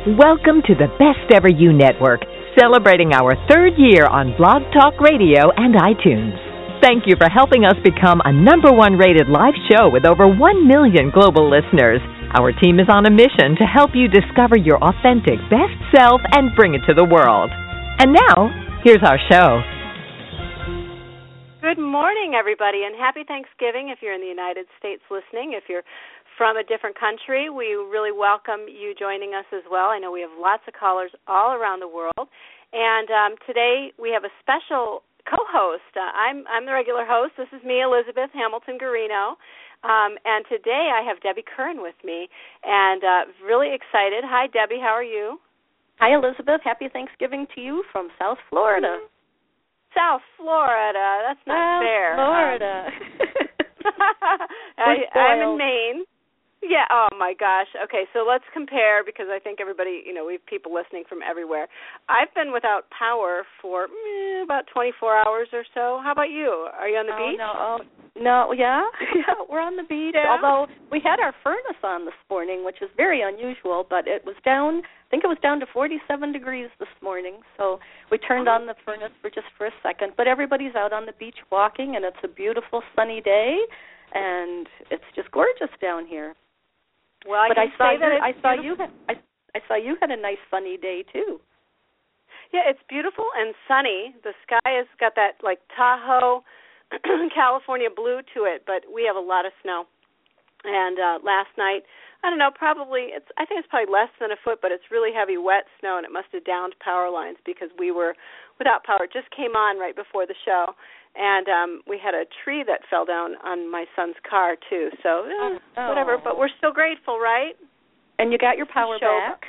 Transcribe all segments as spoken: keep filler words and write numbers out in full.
Welcome to the Best Ever You Network, celebrating our third year on Blog Talk Radio and iTunes. Thank you for helping us become a number one rated live show with over one million global listeners. Our team is on a mission to help you discover your authentic best self and bring it to the world. And now, here's our show. Good morning, everybody, and happy Thanksgiving if you're in the United States listening. If you're from a different country, we really welcome you joining us as well. I know we have lots of callers all around the world. And um, today we have a special co-host. Uh, I'm, I'm the regular host. This is me, Elizabeth Hamilton Garino. Um, and today I have Debbie Curran with me, and uh, really excited. Hi, Debbie. How are you? Hi, Elizabeth. Happy Thanksgiving to you from South Florida. South Florida. That's not South fair. Florida. Um, I, I'm in Maine. Yeah, oh my gosh. Okay, so let's compare because I think everybody, you know, we have people listening from everywhere. I've been without power for eh, about twenty-four hours or so. How about you? Are you on the oh, beach? No, oh, no, yeah, yeah, we're on the beach. Yeah. Although we had our furnace on this morning, which is very unusual, but it was down, I think it was down to forty-seven degrees this morning, so we turned oh. on the furnace for just for a second. But everybody's out on the beach walking, and it's a beautiful sunny day, and it's just gorgeous down here. Well, I but can I saw say that you, I saw you beautiful. had, I, I saw you had a nice sunny day too. Yeah, it's beautiful and sunny. The sky has got that like Tahoe, California blue to it, but we have a lot of snow. And uh, last night, I don't know, probably it's I think it's probably less than a foot, but it's really heavy, wet snow, and it must have downed power lines because we were without power. It just came on right before the show. And um, we had a tree that fell down on my son's car, too. So, eh, oh. whatever. But we're still grateful, right? And you got your power back?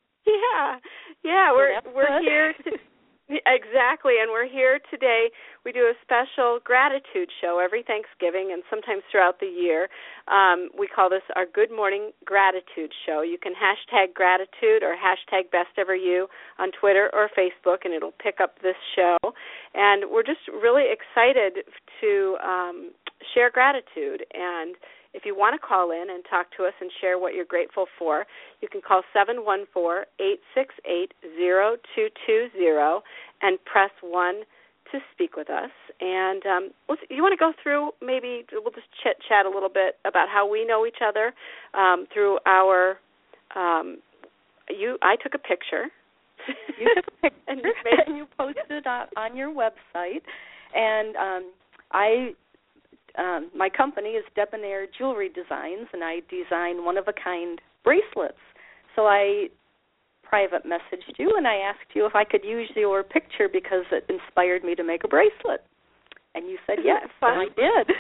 Yeah. Yeah, we're well, we're good. here to exactly, and we're here today. We do a special gratitude show every Thanksgiving and sometimes throughout the year. Um, we call this our Good Morning Gratitude Show. You can hashtag gratitude or hashtag Best Ever You on Twitter or Facebook, and it'll pick up this show. And we're just really excited to um, share gratitude. And if you want to call in and talk to us and share what you're grateful for, you can call seven one four, eight six eight, zero two two zero and press one to speak with us. And um, let's, you want to go through maybe, we'll just chit-chat a little bit about how we know each other um, through our, um, you. I took a picture. You took a picture and, and you posted it on, on your website. And um, I... Um, my company is Debonair Jewelry Designs, and I design one-of-a-kind bracelets. So I private messaged you, and I asked you if I could use your picture because it inspired me to make a bracelet. And you said yes, and I did.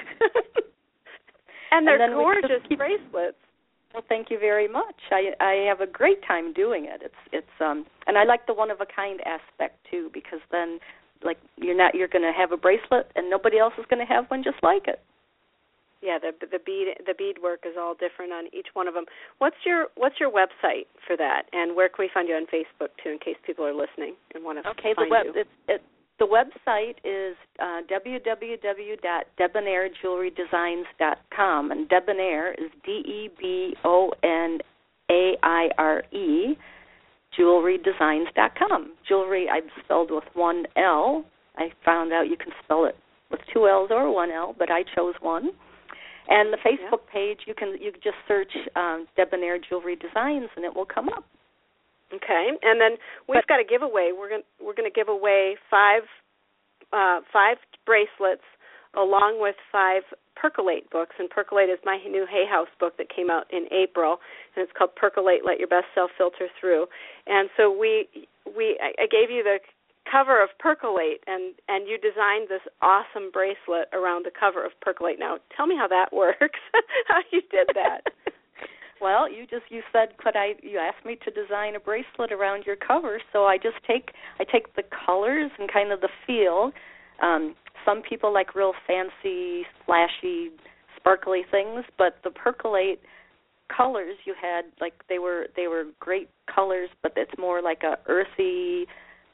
and they're and gorgeous keep... bracelets. Well, thank you very much. I I have a great time doing it. It's it's um, and I like the one-of-a-kind aspect too because then. Like you're not, you're going to have a bracelet, and nobody else is going to have one just like it. Yeah, the the bead the beadwork is all different on each one of them. What's your What's your website for that, and where can we find you on Facebook too, in case people are listening and want to okay, find the web, you? It, it, the website is uh, w w w dot debonair jewelry designs dot com, and Debonair is D E B O N A I R E. jewelry designs dot com. Jewelry, I've spelled with one L. I found out you can spell it with two L's or one L, but I chose one. And the Facebook yeah. page, you can you can just search um, Debonair Jewelry Designs, and it will come up. Okay, and then we've but, got a giveaway. We're going we're going to give away five uh, five bracelets along with five Percolate books, and Percolate is my new Hay House book that came out in April, and it's called Percolate, Let Your Best Self Filter Through. And so we we I gave you the cover of Percolate, and, and you designed this awesome bracelet around the cover of Percolate. Now, tell me how that works, how you did that. Well, you just you said could I you asked me to design a bracelet around your cover, so I just take I take the colors and kind of the feel. Um, Some people like real fancy, flashy, sparkly things, but the Percolate colors you had, like they were they were great colors, but it's more like a earthy,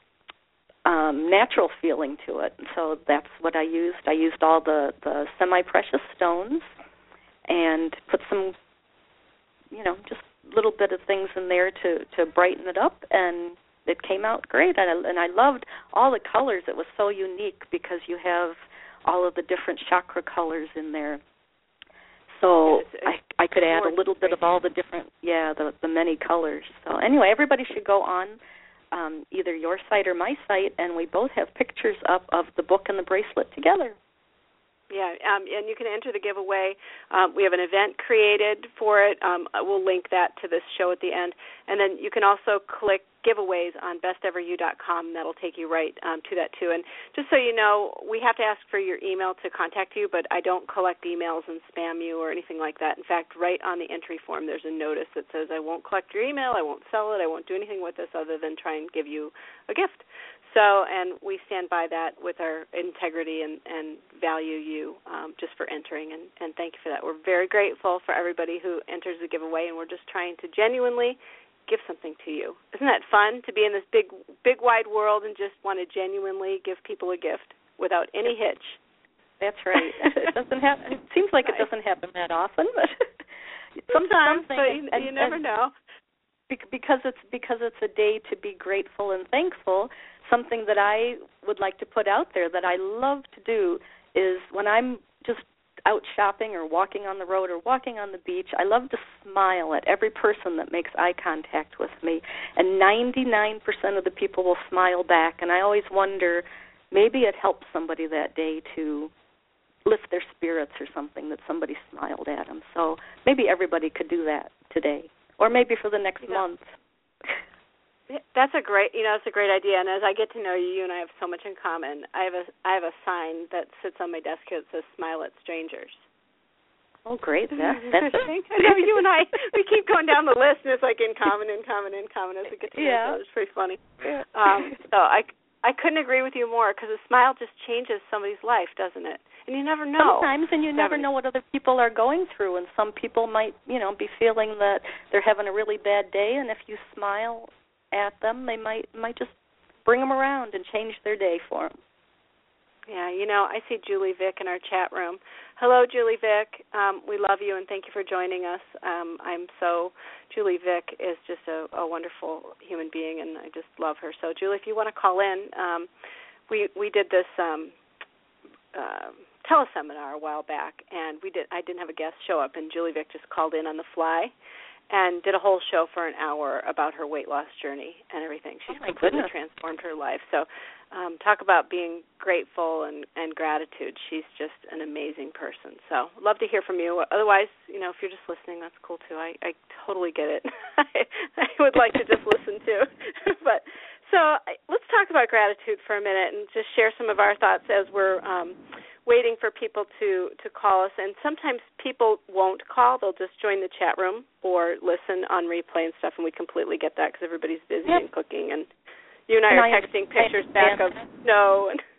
um, natural feeling to it. So that's what I used. I used all the, the semi-precious stones and put some, you know, just little bit of things in there to, to brighten it up, and it came out great. And I, and I loved all the colors. It was so unique because you have all of the different chakra colors in there. So it's, it's I, I could add a little bit of all the different, yeah, the, the many colors. So anyway, everybody should go on um, either your site or my site, and we both have pictures up of the book and the bracelet together. Yeah, um, and you can enter the giveaway. Um, we have an event created for it. Um, we'll link that to this show at the end. And then you can also click giveaways on best ever you dot com. That'll take you right um, to that, too. And just so you know, we have to ask for your email to contact you, but I don't collect emails and spam you or anything like that. In fact, right on the entry form, there's a notice that says, I won't collect your email, I won't sell it, I won't do anything with this other than try and give you a gift. So, and we stand by that with our integrity and, and value you um, just for entering, and, and thank you for that. We're very grateful for everybody who enters the giveaway, and we're just trying to genuinely give something to you. Isn't that fun to be in this big, big wide world and just want to genuinely give people a gift without any hitch? That's right. It doesn't happen. It seems like it doesn't happen that often, but sometimes, but you, and, you never and, know. Because it's because it's a day to be grateful and thankful. Something that I would like to put out there that I love to do is when I'm just out shopping or walking on the road or walking on the beach, I love to smile at every person that makes eye contact with me. And ninety-nine percent of the people will smile back. And I always wonder, maybe it helps somebody that day to lift their spirits or something, that somebody smiled at them. So maybe everybody could do that today, or maybe for the next yeah. month. That's a great, you know, it's a great idea. And as I get to know you, you and I have so much in common. I have a, I have a sign that sits on my desk that says "Smile at Strangers." Oh, great! That, that's I know you and I. We keep going down the list, and it's like in common, in common, in common as we get to know yeah. each other. It's pretty funny. Um, so I, I couldn't agree with you more, because a smile just changes somebody's life, doesn't it? And you never know. Sometimes, and you never know what other people are going through. And some people might, you know, be feeling that they're having a really bad day, and if you smile at them, they might might just bring them around and change their day for them. Yeah, you know, I see Julie Vick in our chat room. Hello, Julie Vick. Um, we love you, and thank you for joining us. Um, I'm so, Julie Vick is just a, a wonderful human being, and I just love her. So, Julie, if you want to call in, um, we we did this um, uh, teleseminar a while back, and we did. I didn't have a guest show up, and Julie Vick just called in on the fly and did a whole show for an hour about her weight loss journey and everything. She's oh completely goodness. transformed her life. So um, talk about being grateful and, and gratitude. She's just an amazing person. So love to hear from you. Otherwise, you know, if you're just listening, that's cool too. I, I totally get it. I, I would like to just listen too. But so let's talk about gratitude for a minute and just share some of our thoughts as we're um, waiting for people to, to call us. And sometimes people won't call. They'll just join the chat room or listen on replay and stuff, and we completely get that because everybody's busy yep. and cooking. And you and I and are I texting pictures back of snow. And,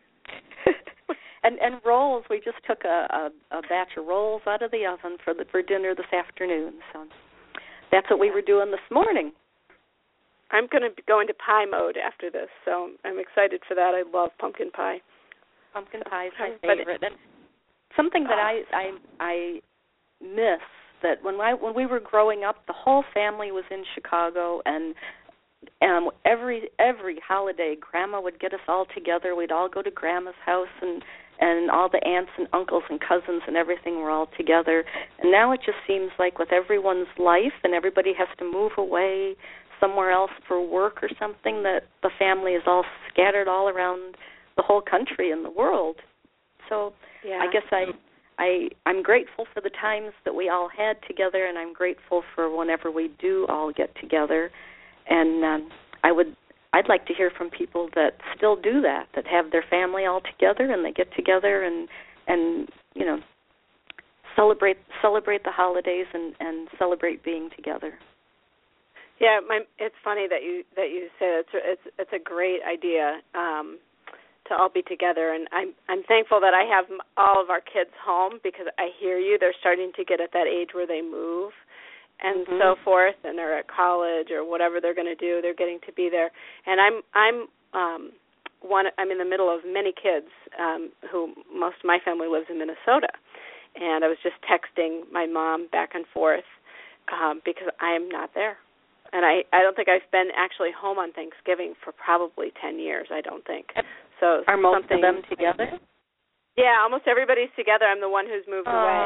and and rolls. We just took a, a, a batch of rolls out of the oven for the for dinner this afternoon. So that's what we were doing this morning. I'm going to go into pie mode after this, so I'm excited for that. I love pumpkin pie. Pumpkin pie is my favorite. And something that I, I I miss, that when I when we were growing up, the whole family was in Chicago, and um, every every holiday, Grandma would get us all together. We'd all go to Grandma's house, and and all the aunts and uncles and cousins and everything were all together. And now it just seems like with everyone's life, and everybody has to move away somewhere else for work or something, that the family is all scattered all around the whole country and the world. So yeah. I guess I, I, I'm grateful for the times that we all had together, and I'm grateful for whenever we do all get together. And um, I would, I'd like to hear from people that still do that, that have their family all together and they get together and, and you know, celebrate celebrate the holidays and, and celebrate being together. Yeah, my, it's funny that you that you say it's it's it's a great idea um, to all be together, and I'm I'm thankful that I have all of our kids home, because I hear you. They're starting to get at that age where they move, and mm-hmm. so forth, and they're at college or whatever they're going to do. They're getting to be there, and I'm I'm um, one. I'm in the middle of many kids um, who most of my family lives in Minnesota, and I was just texting my mom back and forth um, because I am not there. And I, I don't think I've been actually home on Thanksgiving for probably ten years, I don't think. So Are most of them together? Yeah, almost everybody's together. I'm the one who's moved uh. away.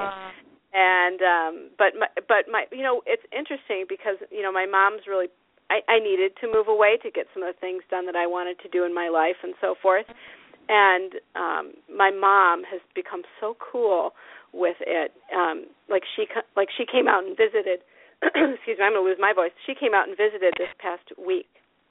And um but my but my you know, it's interesting because, you know, my mom's really I, I needed to move away to get some of the things done that I wanted to do in my life and so forth. And um my mom has become so cool with it. Um like she like she came out and visited excuse me, I'm going to lose my voice. She came out and visited this past week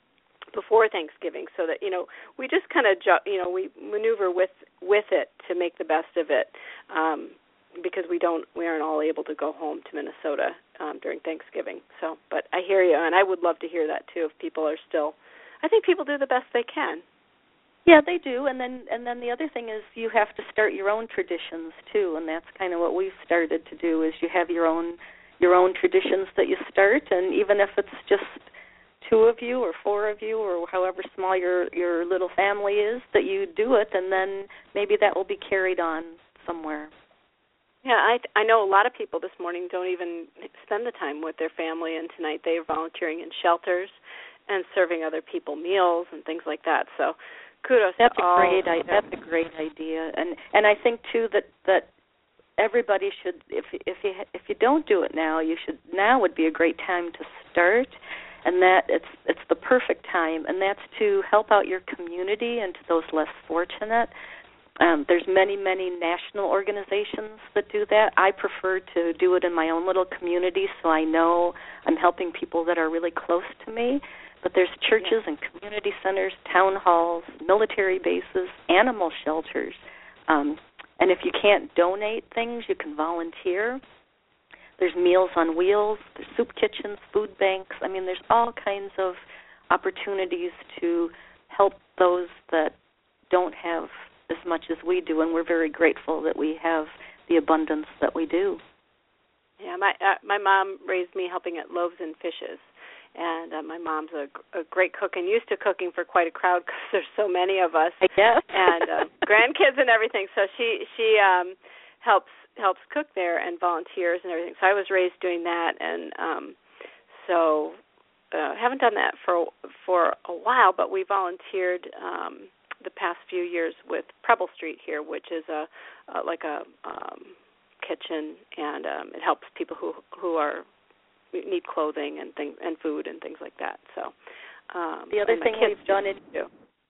before Thanksgiving, so that, you know, we just kind of, you know, we maneuver with with it to make the best of it, um, because we don't, we aren't all able to go home to Minnesota um, during Thanksgiving. So, but I hear you, and I would love to hear that too. If people are still, I think people do the best they can. Yeah, they do, and then and then the other thing is you have to start your own traditions too, and that's kind of what we've started to do. Is you have your own. your own traditions that you start, and even if it's just two of you or four of you or however small your, your little family is, that you do it, and then maybe that will be carried on somewhere. Yeah, I I know a lot of people this morning don't even spend the time with their family, and tonight they are volunteering in shelters and serving other people meals and things like that. So kudos that's to a all. Great, I, that's a great idea, and and I think too that that. Everybody should, if if you if you don't do it now, you should. Now would be a great time to start, and that it's it's the perfect time, and that's to help out your community and to those less fortunate. Um, there's many many national organizations that do that. I prefer to do it in my own little community, so I know I'm helping people that are really close to me. But there's churches and community centers, town halls, military bases, animal shelters. Um, And if you can't donate things, you can volunteer. There's Meals on Wheels, there's soup kitchens, food banks. I mean, there's all kinds of opportunities to help those that don't have as much as we do, and we're very grateful that we have the abundance that we do. Yeah, my uh, my mom raised me helping at Loaves and Fishes. And uh, my mom's a, a great cook and used to cooking for quite a crowd because there's so many of us. I guess. And uh, grandkids and everything. So she she um, helps helps cook there and volunteers and everything. So I was raised doing that, and um, so uh, haven't done that for for a while. But we volunteered um, the past few years with Preble Street here, which is a, a like a um, kitchen, and um, it helps people who who are need clothing and things and food and things like that. So um, the other thing we've done in do.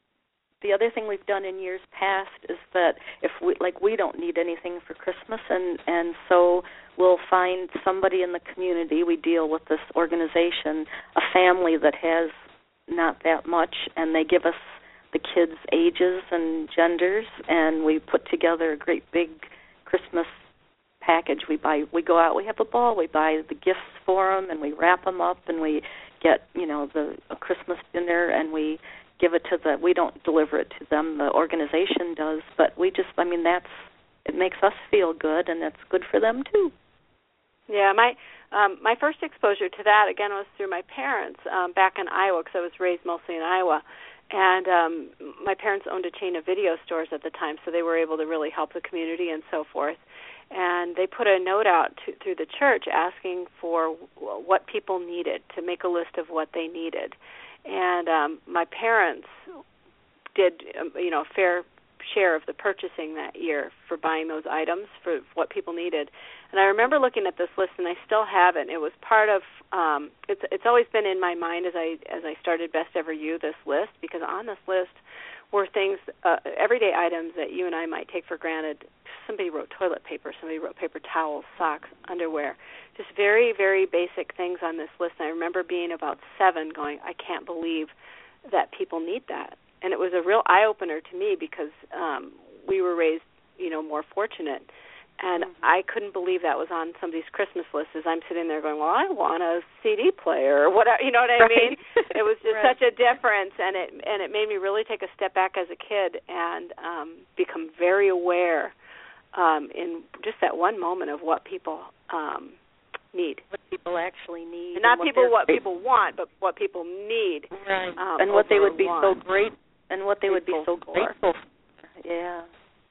the other thing we've done in years past is that if we like we don't need anything for Christmas, and and so we'll find somebody in the community. We deal with this organization, a family that has not that much, and they give us the kids' ages and genders, and we put together a great big Christmas package. We buy, we go out, we have a ball, we buy the gifts for them, and we wrap them up, and we get, you know, the a Christmas dinner, and we give it to the, we don't deliver it to them, the organization does, but we just, I mean, that's, it makes us feel good, and that's good for them, too. Yeah, my um, my first exposure to that, again, was through my parents um, back in Iowa, because I was raised mostly in Iowa, and um, my parents owned a chain of video stores at the time, so they were able to really help the community and so forth. And they put a note out to, through the church asking for what people needed, to make a list of what they needed. And um, my parents did, um, you know, a fair share of the purchasing that year for buying those items for what people needed. And I remember looking at this list, and I still have it. It was part of, um, it's it's always been in my mind as I as I started Best Ever You, this list, because on this list were things, uh, everyday items that you and I might take for granted. Somebody wrote toilet paper, somebody wrote paper towels, socks, underwear, just very, very basic things on this list. And I remember being about seven going, I can't believe that people need that. And it was a real eye-opener to me because um, we were raised, you know, more fortunate. And mm-hmm. I couldn't believe that was on somebody's Christmas list as I'm sitting there going, well, I want a C D player or whatever, you know what I right. mean? It was just right. such a difference, and it and it made me really take a step back as a kid and um, become very aware um, in just that one moment of what people um, need. What people actually need. And not and what people what great. people want, but what people need. Right. Um, and what they would be want. so great, and what they would be so for. grateful for. Yeah.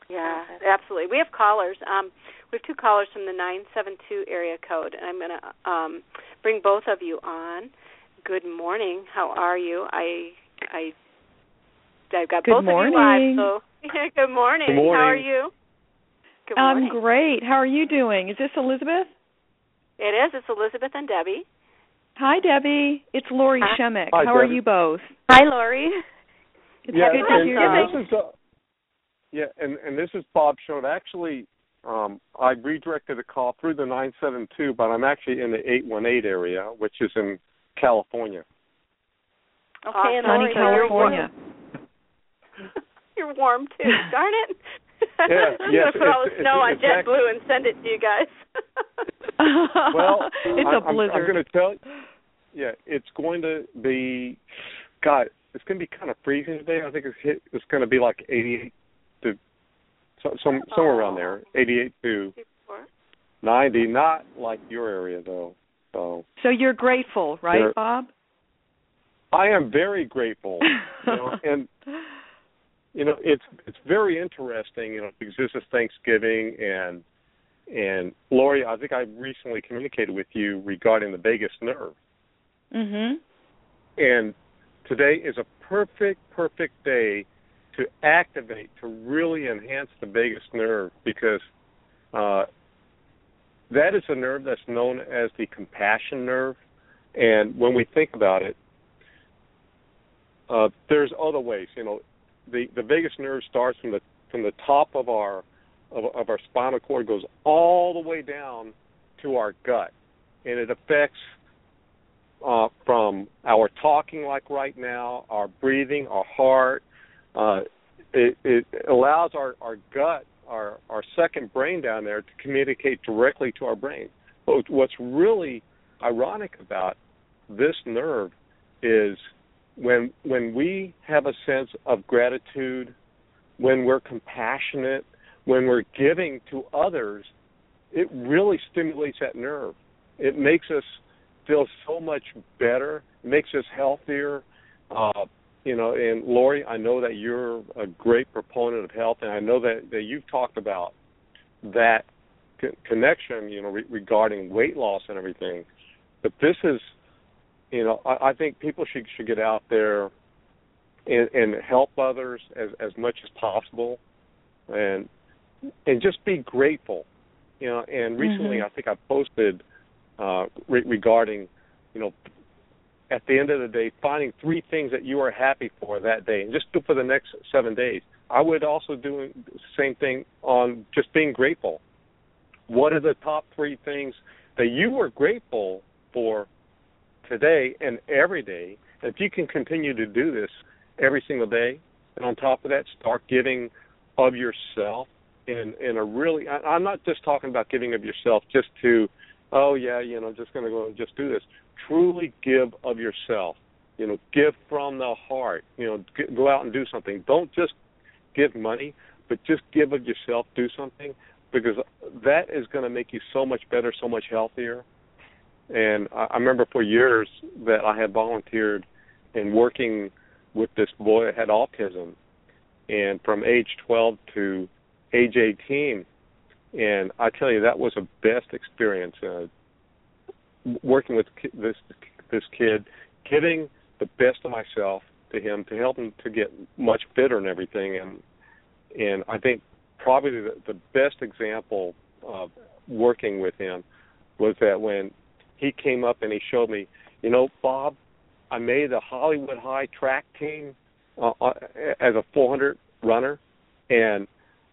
Yeah, absolutely. We have callers. Um, we have two callers from the nine seven two area code, and I'm going to um, bring both of you on. Good morning. How are you? I, I, I've got good both morning. of you live. So, yeah, good morning. Good morning. How are you? Good morning. I'm great. How are you doing? Is this Elizabeth? It is. It's Elizabeth and Debbie. Hi, Debbie. It's Lori Hi. Shemek. Hi, How are Debbie. you both? Hi, Lori. It's yeah, good to and, hear and you. this is uh, yeah, and, and this is Bob Schroeder. Actually, um, I redirected a call through the nine seven two, but I'm actually in the eight one eight area, which is in California. Okay, Awesome. and Sunny Lori, you're California. You're warm too. Darn it. Yeah, I'm yes, going to put all the it's- snow it's- on it's JetBlue and send it to you guys. Well, it's I, a blizzard. I'm, I'm going to tell you, yeah, it's going to be, God, it's going to be kind of freezing today. I think it's hit, it's going to be like eighty-eight to so, some somewhere around there, eighty-eight to ninety. Not like your area though. So. So you're grateful, right, There- Bob? I am very grateful, you know, and you know it's it's very interesting, you know, because this is Thanksgiving, and and Lori, I think I recently communicated with you regarding the vagus nerve, Mhm. and today is a perfect perfect day to activate, to really enhance the vagus nerve, because uh, that is a nerve that's known as the compassion nerve, and when we think about it. Uh, there's other ways, you know. The, the vagus nerve starts from the from the top of our of, of our spinal cord, goes all the way down to our gut, and it affects uh, from our talking, like right now, our breathing, our heart. Uh, it, it allows our, our gut, our our second brain down there, to communicate directly to our brain. But what's really ironic about this nerve is When when we have a sense of gratitude, when we're compassionate, when we're giving to others, it really stimulates that nerve. It makes us feel so much better. It makes us healthier. Uh, you know, and Lori, I know that you're a great proponent of health, and I know that, that you've talked about that co- connection, you know, re- regarding weight loss and everything. But this is, you know, I, I think people should should get out there and, and help others as, as much as possible, and and just be grateful, you know. And recently, Mm-hmm. I think I posted uh, re- regarding, you know, at the end of the day, finding three things that you are happy for that day, and just do for the next seven days. I would also do the same thing on just being grateful. What are the top three things that you are grateful for today and every day? And if you can continue to do this every single day, and on top of that, start giving of yourself in in a really, I, I'm not just talking about giving of yourself just to, oh yeah, you know, just going to go and just do this. Truly give of yourself. You know, give from the heart. You know, g- go out and do something. Don't just give money, but just give of yourself. Do something, because that is going to make you so much better, so much healthier. And I, I remember for years that I had volunteered in working with this boy that had autism, and from age twelve to age eighteen. And I tell you, that was the best experience, uh, working with this this kid, giving the best of myself to him to help him to get much fitter and everything. And and I think probably the, the best example of working with him was that when he came up and he showed me, you know, Bob, I made the Hollywood High track team uh, as a four hundred runner, and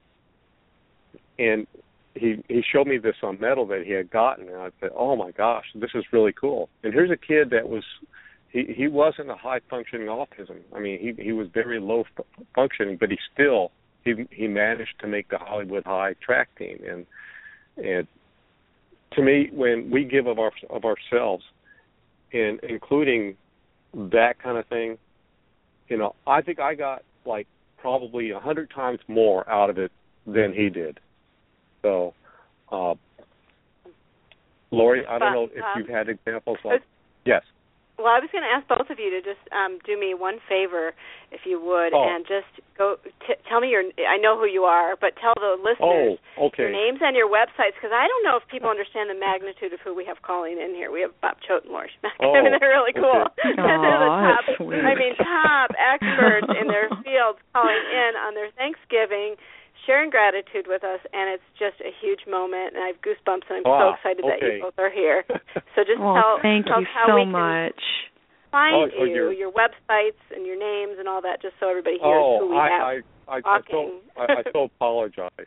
and he he showed me this on medal that he had gotten, and I said, oh my gosh, this is really cool. And here's a kid that was, he he wasn't a high functioning autism. I mean, he he was very low f- functioning, but he still he he managed to make the Hollywood High track team. And and to me, when we give of our of ourselves, and including that kind of thing, you know, I think I got like probably a hundred times more out of it than he did. So, uh, Lori, I don't know if you've had examples like, yes. Well, I was going to ask both of you to just um, do me one favor, if you would, oh. and just go t- tell me your. I know who you are, but tell the listeners oh, okay. your names and your websites, because I don't know if people understand the magnitude of who we have calling in here. We have Bob Choate and Lori Schmeck. Oh, I mean, they're really cool. Okay. they're the top. Sweet. I mean, top experts in their fields calling in on their Thanksgiving, sharing gratitude with us, and it's just a huge moment, and I have goosebumps, and I'm oh, so excited okay. that you both are here. So just well, tell, thank tell you us how so we can much. find oh, oh, you, your websites and your names and all that, just so everybody hears oh, who we I, have I, I, I, talking. so, I, I so apologize.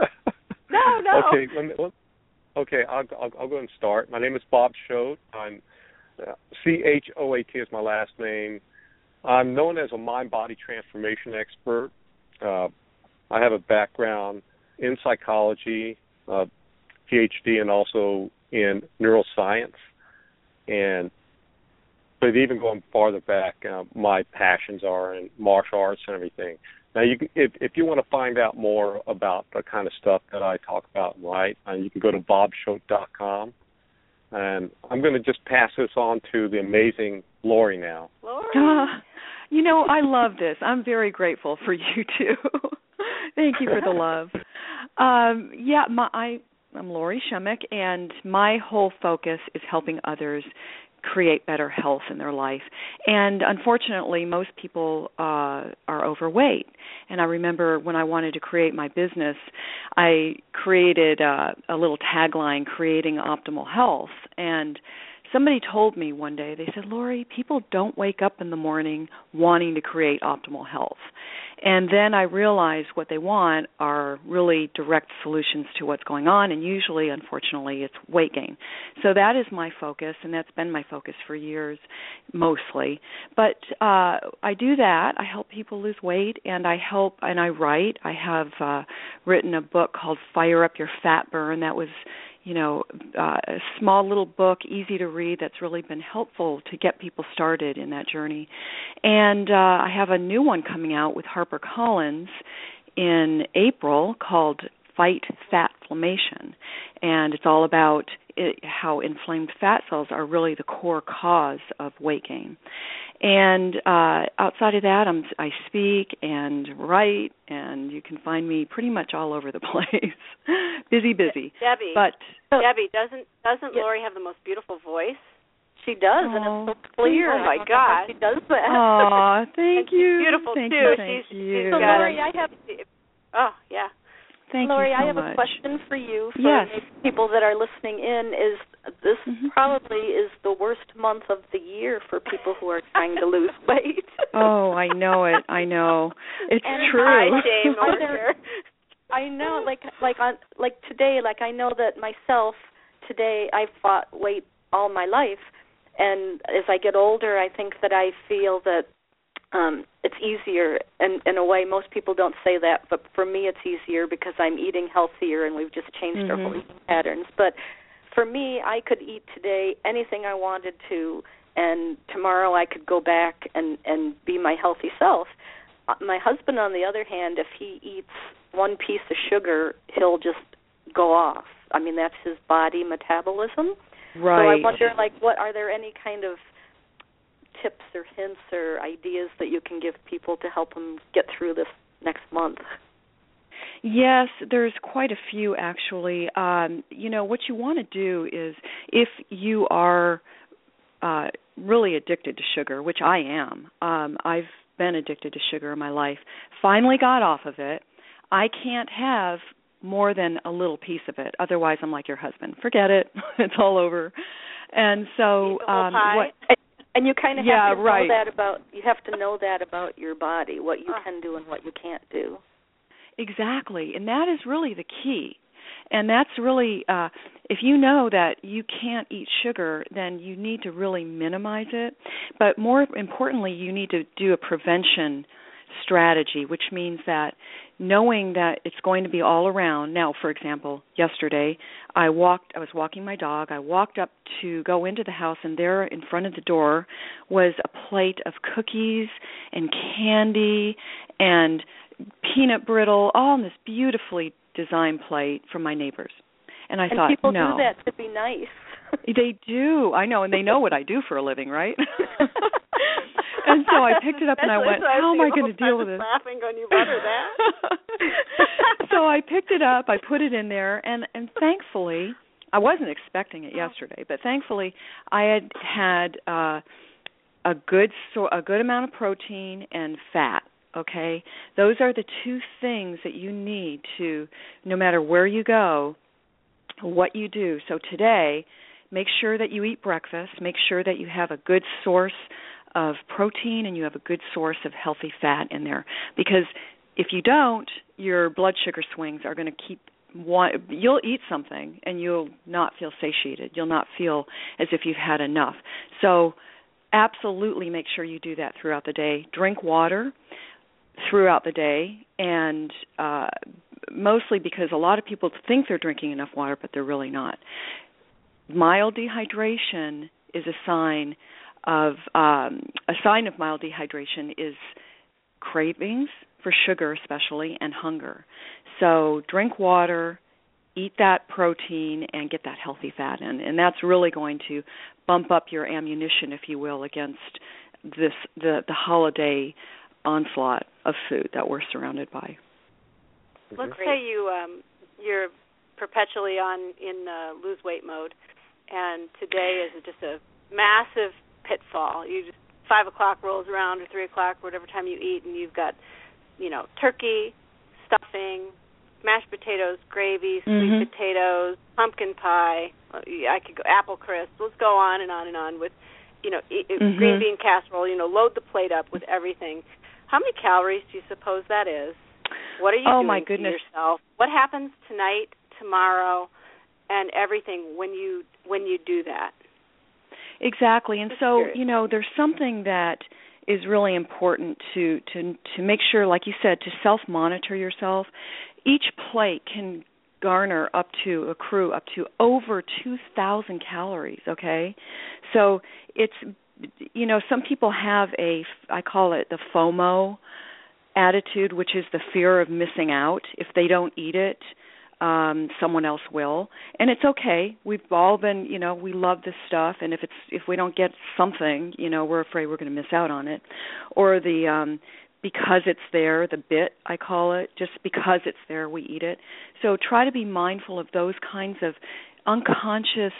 no, no. Okay, let me, let, okay, I'll, I'll, I'll go ahead and start. My name is Bob Choate. I'm uh, C H O A T is my last name. I'm known as a mind-body transformation expert. Uh, I have a background in psychology, uh, P H D, and also in neuroscience. And but even going farther back, uh, my passions are in martial arts and everything. Now, you can, if if you want to find out more about the kind of stuff that I talk about and write, uh, you can go to bob choate dot com. And I'm going to just pass this on to the amazing Lori now. Lori. Uh, you know, I love this. I'm very grateful for you too. Thank you for the love. Um, yeah, my, I, I'm Lori Schmeck, and my whole focus is helping others create better health in their life. And unfortunately, most people uh, are overweight. And I remember when I wanted to create my business, I created uh, a little tagline, creating optimal health. And somebody told me one day, they said, Lori, people don't wake up in the morning wanting to create optimal health. And then I realized what they want are really direct solutions to what's going on, and usually, unfortunately, it's weight gain. So that is my focus, and that's been my focus for years, mostly. But uh, I do that. I help people lose weight, and I help, and I write. I have uh, written a book called Fire Up Your Fat Burn. That was you know, uh, a small little book, easy to read, that's really been helpful to get people started in that journey. And uh, I have a new one coming out with HarperCollins in April called Fight Fatflammation. And it's all about it, how inflamed fat cells are really the core cause of weight gain. And uh, outside of that, I'm, I speak and write, and you can find me pretty much all over the place. busy, busy. Debbie, but Debbie, doesn't doesn't yes. Lori have the most beautiful voice? She does, oh. and it's so clear. Oh my God, she does that. Oh, thank and you. She's beautiful thank too. You, thank she's, you. she's So got Lori, I have. Oh yeah. Thank Lori, you so I have much. a question for you. For yes. people that are listening in, is this mm-hmm. probably is the worst month of the year for people who are trying to lose weight. Oh, I know it. I know. It's and true. Hi, Shane. there, I know, like like on like today, like I know that myself today. I've fought weight all my life, and as I get older, I think that I feel that um, it's easier. And in a way, most people don't say that, but for me, it's easier because I'm eating healthier, and we've just changed mm-hmm. our whole eating patterns. But for me, I could eat today anything I wanted to, and tomorrow I could go back and, and be my healthy self. Uh, my husband, on the other hand, if he eats one piece of sugar, he'll just go off. I mean, that's his body metabolism. Right. So I wonder, like, what are there any kind of tips or hints or ideas that you can give people to help them get through this next month? Yes, there's quite a few, actually. Um, you know, what you want to do is, if you are uh, really addicted to sugar, which I am, um, I've been addicted to sugar in my life, finally got off of it, I can't have more than a little piece of it. Otherwise, I'm like your husband. Forget it. It's all over. And so, um, what? And you kind of yeah, have to right. know that about. You have to know that about your body, what you can do and what you can't do. Exactly, and that is really the key. And that's really, uh, if you know that you can't eat sugar, then you need to really minimize it. But more importantly, you need to do a prevention strategy, which means that knowing that it's going to be all around. Now, for example, yesterday I walked, I was walking my dog. I walked up to go into the house, and there in front of the door was a plate of cookies and candy and peanut brittle, all on this beautifully designed plate from my neighbors. And I and thought, people no. do that to be nice. They do. I know, and they know what I do for a living, right? And so I picked it up and I went, how am I going to deal with this? Laughing when you butter that. So I picked it up, I put it in there, and, and thankfully, I wasn't expecting it yesterday, but thankfully I had had uh, a good so a good amount of protein and fat. Okay, those are the two things that you need to, no matter where you go, what you do. So today, make sure that you eat breakfast. Make sure that you have a good source of protein and you have a good source of healthy fat in there. Because if you don't, your blood sugar swings are going to keep. You'll eat something and you'll not feel satiated. You'll not feel as if you've had enough. So absolutely make sure you do that throughout the day. Drink water throughout the day, and uh, mostly because a lot of people think they're drinking enough water, but they're really not. Mild dehydration is a sign of um, a sign of mild dehydration is cravings for sugar, especially, and hunger. So drink water, eat that protein, and get that healthy fat in, and that's really going to bump up your ammunition, if you will, against this the the holiday onslaught of food that we're surrounded by. Let's say you um, you're perpetually on in uh, lose weight mode, and today is just a massive pitfall. You just five o'clock rolls around or three o'clock, whatever time you eat, and you've got you know turkey, stuffing, mashed potatoes, gravy, sweet mm-hmm. potatoes, pumpkin pie. I could go apple crisp. Let's go on and on and on with you know e- mm-hmm. green bean casserole. You know, load the plate up with everything. How many calories do you suppose that is? What are you oh, doing my goodness. to yourself? What happens tonight, tomorrow, and everything when you when you do that? Exactly. And Just so, curious. you know, there's something that is really important to, to, to make sure, like you said, to self-monitor yourself. Each plate can garner up to, accrue up to over two thousand calories, okay? So it's, you know, some people have a, I call it the FOMO attitude, which is the fear of missing out. If they don't eat it, um, someone else will. And it's okay. We've all been, you know, we love this stuff, and if it's if we don't get something, you know, we're afraid we're going to miss out on it. Or the um, because it's there, the bit, I call it, just because it's there, we eat it. So try to be mindful of those kinds of unconscious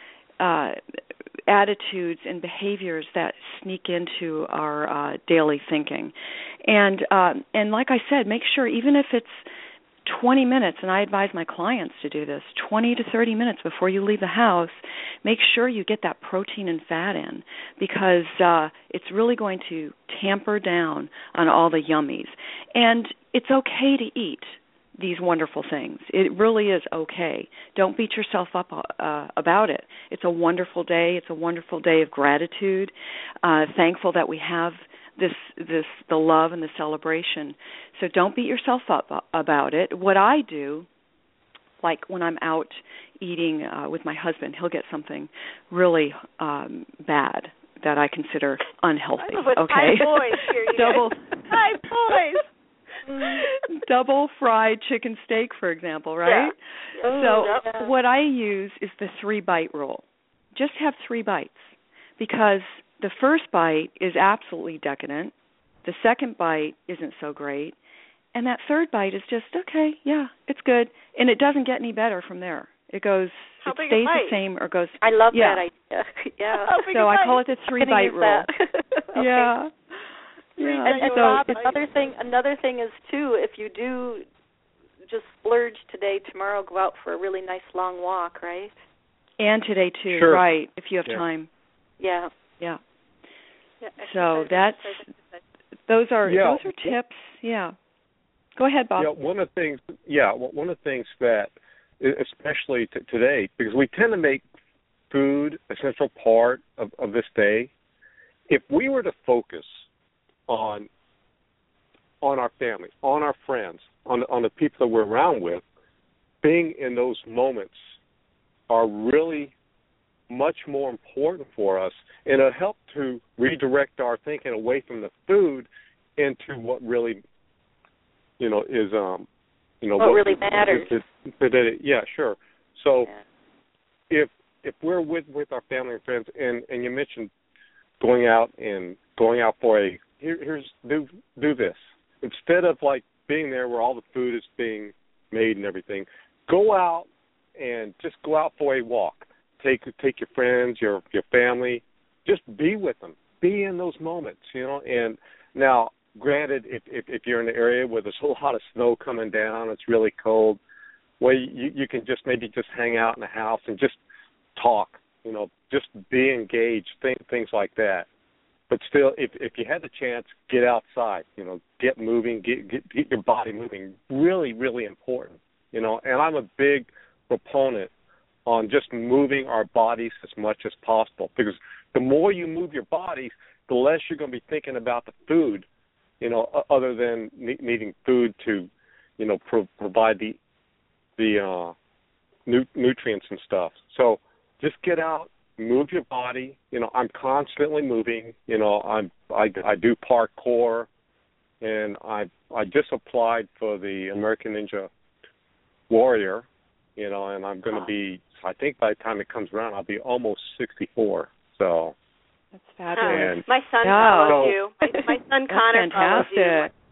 uh attitudes and behaviors that sneak into our uh, daily thinking. And uh, and like I said, make sure even if it's twenty minutes, and I advise my clients to do this, twenty to thirty minutes before you leave the house, make sure you get that protein and fat in, because uh, it's really going to tamper down on all the yummies. And it's okay to eat these wonderful things. It really is okay. Don't beat yourself up uh, about it. It's a wonderful day. It's a wonderful day of gratitude. Uh, thankful that we have this, this, the love and the celebration. So don't beat yourself up about it. What I do, like when I'm out eating uh, with my husband, he'll get something really um, bad that I consider unhealthy. Okay. Hi boys here, you Double. Hi boys. Double fried chicken steak, for example, right? Yeah. Ooh, so yeah. What I use is the three-bite rule. Just have three bites, because the first bite is absolutely decadent, the second bite isn't so great, and that third bite is just, okay, yeah, it's good, and it doesn't get any better from there. It goes, How it big stays a bite? the same or goes. I love yeah. that idea. Yeah. So I call it the three-bite rule. Okay. Yeah. Yeah. And, and so Bob, another thing, another thing is too, if you do just splurge today, tomorrow go out for a really nice long walk, right? And today too, sure. right? If you have yeah. time. Yeah. Yeah. yeah so that's those are yeah. those are tips. Yeah. Go ahead, Bob. Yeah, one of the things. Yeah, one of the things that, especially t- today, because we tend to make food a central part of, of this day. If we were to focus on on our family, on our friends, on on the people that we're around with, being in those moments are really much more important for us, and it'll help to redirect our thinking away from the food into what really, you know, is um, you know, what, what really matters. Is, is, is, is, yeah, sure. So, yeah. if if we're with, with our family and friends, and, and you mentioned going out and going out for a here, here's do do this instead of like being there where all the food is being made and everything. Go out and just go out for a walk. Take take your friends, your your family, just be with them. Be in those moments, you know. And now, granted, if if, if you're in an area where there's a lot of snow coming down, it's really cold. Well, you you can just maybe just hang out in the house and just talk, you know, just be engaged, think, things like that. But still, if if you had the chance, get outside, you know, get moving, get, get get your body moving. Really, really important, you know. And I'm a big proponent on just moving our bodies as much as possible, because the more you move your bodies, the less you're going to be thinking about the food, you know, other than ne- needing food to, you know, pro- provide the the uh, nu- nutrients and stuff. So just get out, move your body. You know, I'm constantly moving. You know, I'm I, I do parkour, and I I just applied for the American Ninja Warrior. You know, and I'm going to be. I think by the time it comes around, I'll be almost sixty-four. So that's fabulous. And my son yeah. follows so, you. My, my son Connor follows you.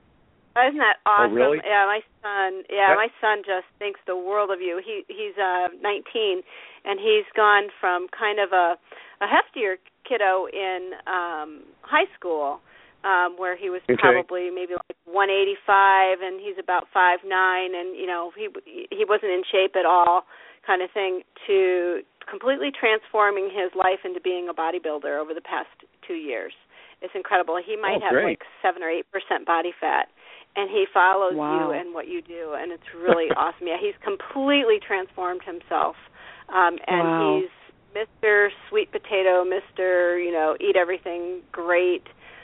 Isn't that awesome? Oh, really? Yeah, my son. Yeah, that, my son just thinks the world of you. He he's uh, nineteen, and he's gone from kind of a a heftier kiddo in um, high school, um, where he was okay. probably maybe like one eighty-five, and he's about five nine, and you know he he wasn't in shape at all, kind of thing, to completely transforming his life into being a bodybuilder over the past two years. It's incredible. He might oh, have great. like seven or eight percent body fat, and he follows wow. you and what you do, and it's really awesome. Yeah, he's completely transformed himself, um, and wow. he's Mister Sweet Potato, Mister You know, eat everything great.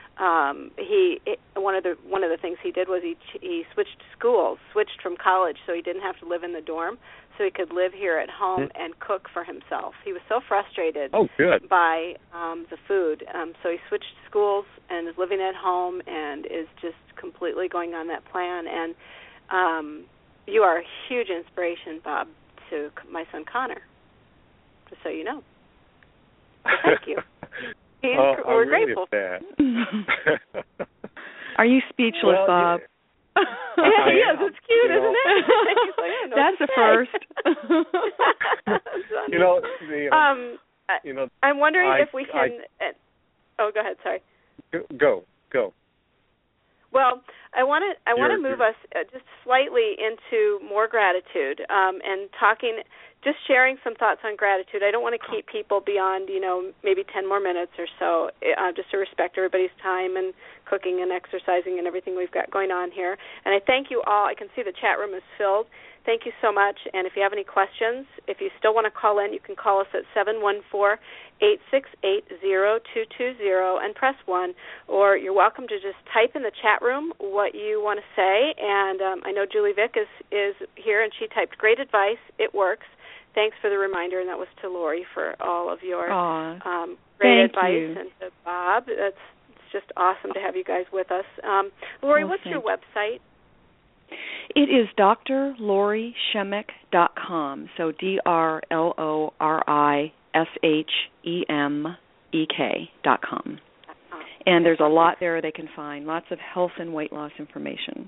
Um, he it, one of the one of the things he did was he he switched schools, switched from college, so he didn't have to live in the dorm, so he could live here at home mm-hmm. and cook for himself. He was so frustrated oh, good. by um, the food, um, so he switched schools and is living at home and is just completely going on that plan. And um, you are a huge inspiration, Bob, to my son Connor. Just so you know. So thank you. He's, oh, we're really grateful. Are you speechless, well, Bob? Yeah, yeah he is. It's cute, you isn't know, it? Like, yeah, no, that's a first. you know, the, uh, um, you know, I'm wondering I, if we can. I, uh, oh, go ahead. Sorry. Go, go. Well, I want to. I want to move you're, us uh, just slightly into more gratitude um, and talking. Just sharing some thoughts on gratitude. I don't want to keep people beyond, you know, maybe ten more minutes or so, uh, just to respect everybody's time and cooking and exercising and everything we've got going on here. And I thank you all. I can see the chat room is filled. Thank you so much. And if you have any questions, if you still want to call in, you can call us at seven one four, eight six eight, zero two two zero and press one. Or you're welcome to just type in the chat room what you want to say. And um, I know Julie Vick is, is here, and she typed, great advice. It works. Thanks for the reminder, and that was to Lori for all of your um, great Thank advice, you. and to Bob. That's it's just awesome to have you guys with us. Um, Lori, well, what's your you. website? It is D R Lori Shemek dot com, so D R L O R I S H E M E K dot com. And there's a lot there they can find, lots of health and weight loss information.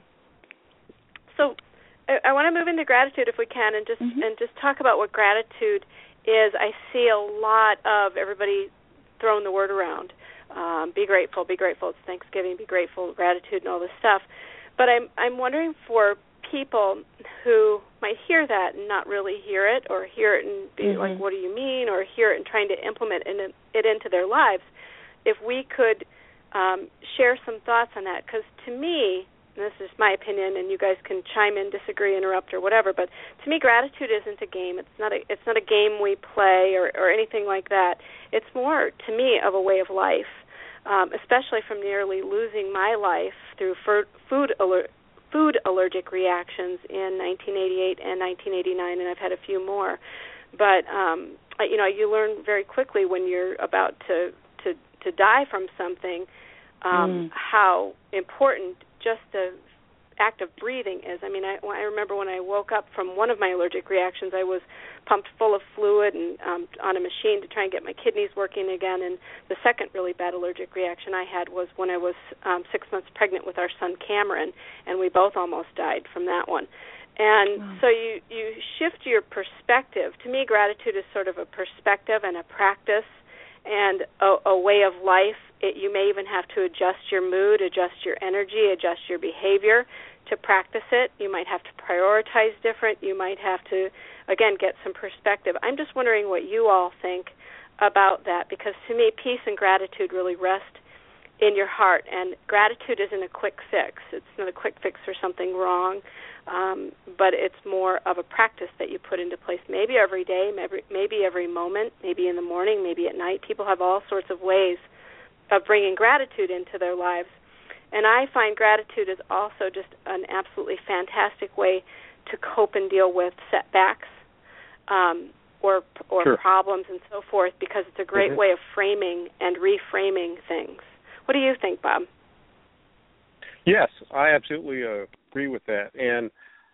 So I, I want to move into gratitude if we can, and just mm-hmm. and just talk about what gratitude is. I see a lot of everybody throwing the word around. Um, be grateful, be grateful. It's Thanksgiving. Be grateful, gratitude, and all this stuff. But I'm I'm wondering for people who might hear that and not really hear it, or hear it and be mm-hmm. like, what do you mean? Or hear it and trying to implement it into their lives, if we could um, share some thoughts on that. Because to me, and this is my opinion, and you guys can chime in, disagree, interrupt, or whatever, but to me, gratitude isn't a game. It's not a it's not a game we play or, or anything like that. It's more, to me, of a way of life, um, especially from nearly losing my life through food aller- food allergic reactions in nineteen eighty-eight and nineteen eighty-nine, and I've had a few more. But um, you know, you learn very quickly when you're about to to, to die from something um, mm. how important just the act of breathing is. I mean, I, I remember when I woke up from one of my allergic reactions, I was pumped full of fluid and um, on a machine to try and get my kidneys working again. And the second really bad allergic reaction I had was when I was um, six months pregnant with our son Cameron, and we both almost died from that one. And wow. so you, you shift your perspective. To me, gratitude is sort of a perspective and a practice and a, a way of life. It, you may even have to adjust your mood, adjust your energy, adjust your behavior to practice it. You might have to prioritize different. You might have to, again, get some perspective. I'm just wondering what you all think about that, because to me, peace and gratitude really rest in your heart. And gratitude isn't a quick fix. It's not a quick fix for something wrong, um, but it's more of a practice that you put into place maybe every day, maybe, maybe every moment, maybe in the morning, maybe at night. People have all sorts of ways of bringing gratitude into their lives. And I find gratitude is also just an absolutely fantastic way to cope and deal with setbacks um, or or sure. problems and so forth, because it's a great mm-hmm. way of framing and reframing things. What do you think, Bob? Yes, I absolutely uh, agree with that. And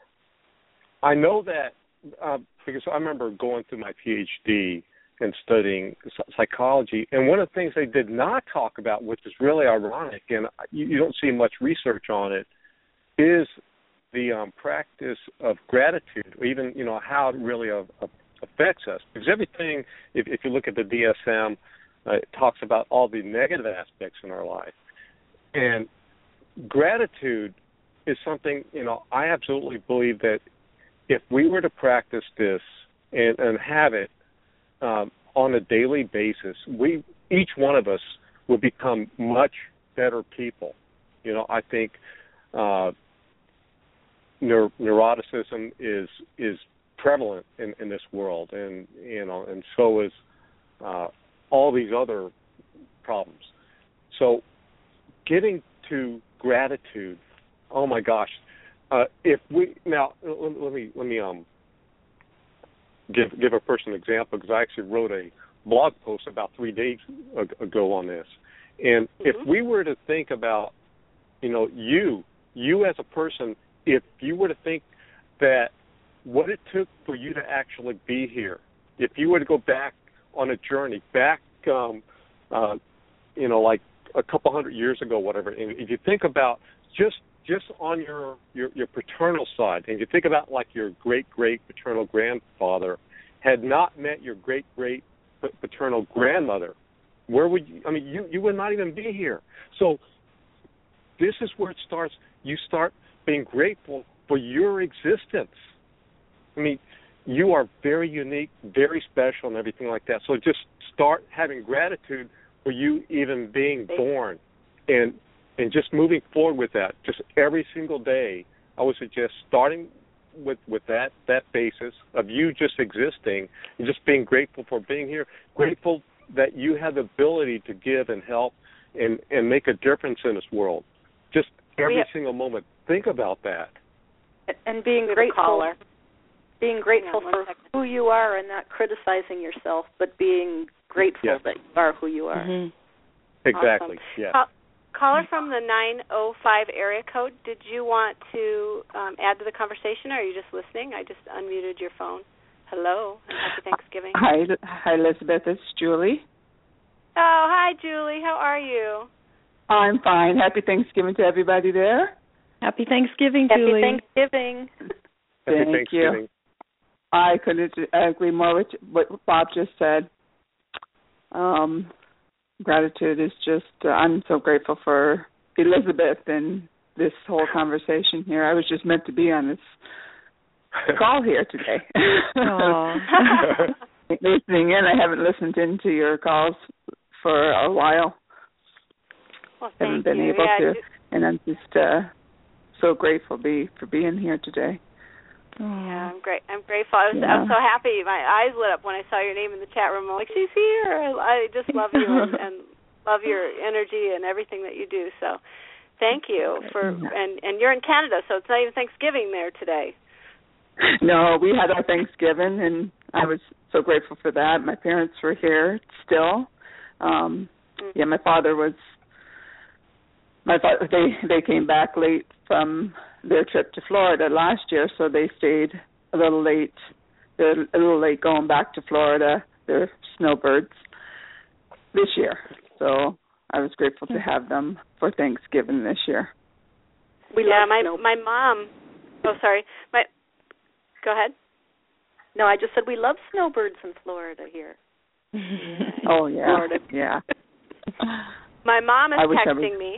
I know that uh, because I remember going through my P H D and studying psychology, and one of the things they did not talk about, which is really ironic, and you, you don't see much research on it, is the um, practice of gratitude, or even, you know, how it really uh, affects us. Because everything, if, if you look at the D S M, uh, it talks about all the negative aspects in our life. And gratitude is something, you know, I absolutely believe that if we were to practice this and, and have it, Um, on a daily basis, we each one of us will become much better people. You know, I think uh, neur- neuroticism is is prevalent in, in this world, and you know, and so is uh, all these other problems. So, getting to gratitude. Oh my gosh! Uh, if we now let, let me let me um. Give give a person an example, because I actually wrote a blog post about three days ago on this. And mm-hmm. if we were to think about, you know, you, you as a person, if you were to think that what it took for you to actually be here, if you were to go back on a journey, back, um, uh, you know, like a couple hundred years ago, whatever, and if you think about just just on your, your, your paternal side, and you think about like your great-great-paternal grandfather had not met your great-great-paternal grandmother, where would you, I mean, you, you would not even be here. So this is where it starts. You start being grateful for your existence. I mean, you are very unique, very special, and everything like that. So just start having gratitude for you even being born, and and just moving forward with that, just every single day. I would suggest starting with, with that, that basis of you just existing and just being grateful for being here, grateful that you have the ability to give and help and, and make a difference in this world. Just every yeah. single moment. Think about that. And being grateful, being grateful for who you are and not criticizing yourself, but being grateful yes. that you are who you are. Mm-hmm. Exactly, awesome. yeah. Uh, Caller from the nine oh five area code, did you want to um, add to the conversation, or are you just listening? I just unmuted your phone. Hello, and happy Thanksgiving. Hi, hi, Elizabeth. It's Julie. Oh, hi, Julie. How are you? I'm fine. Happy Thanksgiving to everybody there. Happy Thanksgiving, happy Julie. Happy Thanksgiving. Happy Thank Thanksgiving. you. I couldn't agree more with what Bob just said. Um. Gratitude is just, uh, I'm so grateful for Elizabeth and this whole conversation here. I was just meant to be on this call here today. Listening in, I haven't listened into your calls for a while. Well, I haven't thank been you. able yeah, to, just, and I'm just uh, so grateful be, for being here today. Yeah, I'm great. I'm grateful. I was, yeah. I was so happy. My eyes lit up when I saw your name in the chat room. I'm like, she's here. I just love you and, and love your energy and everything that you do. So, thank you for. And and you're in Canada, so it's not even Thanksgiving there today. No, we had our Thanksgiving, and I was so grateful for that. My parents were here still. Um, mm-hmm. Yeah, my father was. My father. They they came back late from their trip to Florida last year, so they stayed a little late. They're a little late going back to Florida. They're snowbirds this year, so I was grateful to have them for Thanksgiving this year. We yeah, my snow- my mom. Oh, sorry. My. Go ahead. No, I just said we love snowbirds in Florida here. Oh yeah, Florida. Yeah. My mom is I texting me.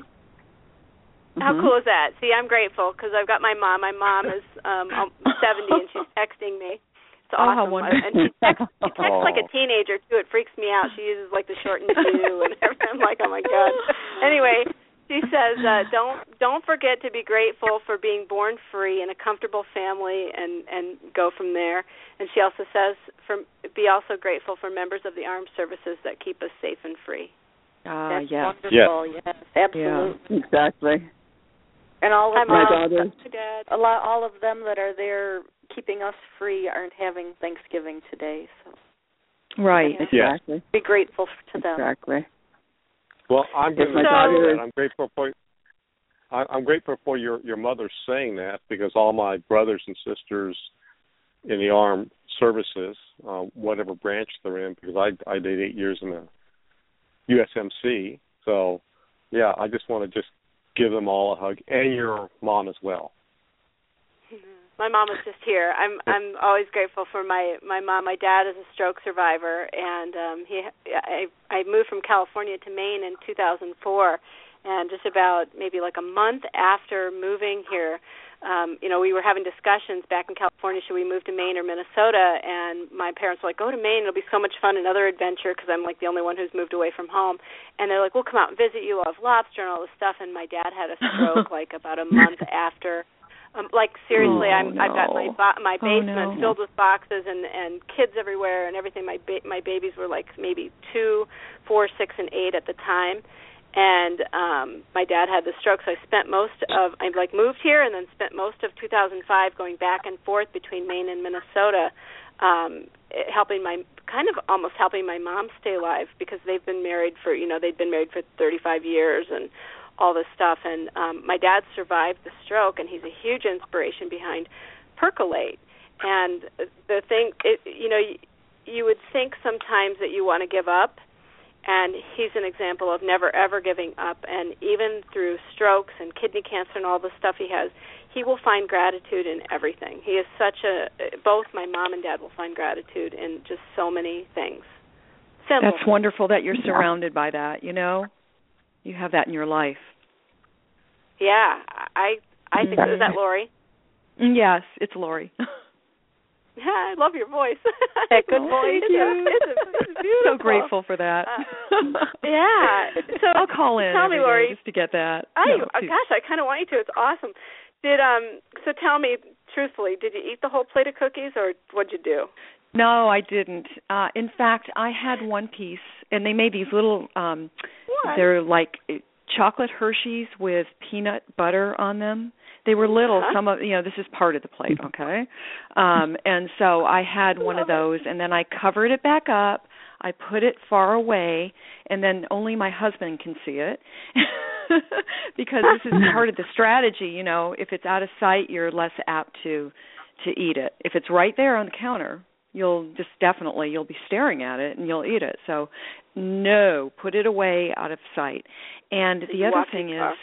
How mm-hmm. cool is that? See, I'm grateful because I've got my mom. My mom is um seventy and she's texting me. It's oh, awesome. How wonderful. And she texts, she texts like a teenager too. It freaks me out. She uses like the shortened to and everything. I'm like, oh my god. Anyway, she says, uh, don't don't forget to be grateful for being born free in a comfortable family, and and go from there. And she also says, for, be also grateful for members of the armed services that keep us safe and free. Ah, uh, yes. Wonderful. Yes, yes absolutely. Yeah, exactly. And all of my them, daughters, a lot, all of them that are there keeping us free aren't having Thanksgiving today. So, right, yeah. exactly. Be grateful to them. Exactly. Well, I'm yes, grateful. So, I'm grateful for. I'm grateful for your your mother saying that, because all my brothers and sisters in the armed services, uh, whatever branch they're in, because I I did eight years in the U S M C. So, yeah, I just want to just give them all a hug, and your mom as well. My mom is just here. I'm I'm always grateful for my, my mom. My dad is a stroke survivor, and um, he I I moved from California to Maine in two thousand four, and just about maybe like a month after moving here, um, you know, we were having discussions back in California, should we move to Maine or Minnesota? And my parents were like, go to Maine, it'll be so much fun, another adventure, because I'm like the only one who's moved away from home. And they're like, we'll come out and visit you, we'll have lobster and all this stuff. And my dad had a stroke like about a month after. Um, like seriously, oh, I'm no. I've got my bo- my basement oh, no. filled with boxes and and kids everywhere and everything. My ba- my babies were like maybe two, four, six, and eight at the time. And um, my dad had the stroke, so I spent most of, I like moved here and then spent most of two thousand five going back and forth between Maine and Minnesota, um, helping my, kind of almost helping my mom stay alive, because they've been married for, you know, they'd been married for thirty-five years and all this stuff. And um, my dad survived the stroke, and he's a huge inspiration behind Percolate. And the thing, it, you know, you, you would think sometimes that you want to give up, and he's an example of never, ever giving up. And even through strokes and kidney cancer and all the stuff he has, he will find gratitude in everything. He is such a, both my mom and dad will find gratitude in just so many things. Simple. That's wonderful that you're surrounded by that, you know? You have that in your life. Yeah, I I think, is that Lori? Yes, it's Lori. Yeah, I love your voice. That good voice. It's, a, it's, a, it's beautiful. So grateful for that. Uh, yeah. So I'll call in tell every me, Lori, day just to get that. I, no, uh, gosh, I kind of want you to. It's awesome. Did um? So tell me truthfully, did you eat the whole plate of cookies, or what'd you do? No, I didn't. Uh, in fact, I had one piece, and they made these little. Um, what? They're like chocolate Hershey's with peanut butter on them. They were little. Uh-huh. Some of you know, this is part of the plate, okay? Um, and so I had one of those, and then I covered it back up. I put it far away, and then only my husband can see it, because this is part of the strategy. You know, if it's out of sight, you're less apt to to eat it. If it's right there on the counter, you'll just definitely you'll be staring at it and you'll eat it. So, no, put it away out of sight. And so the other thing is.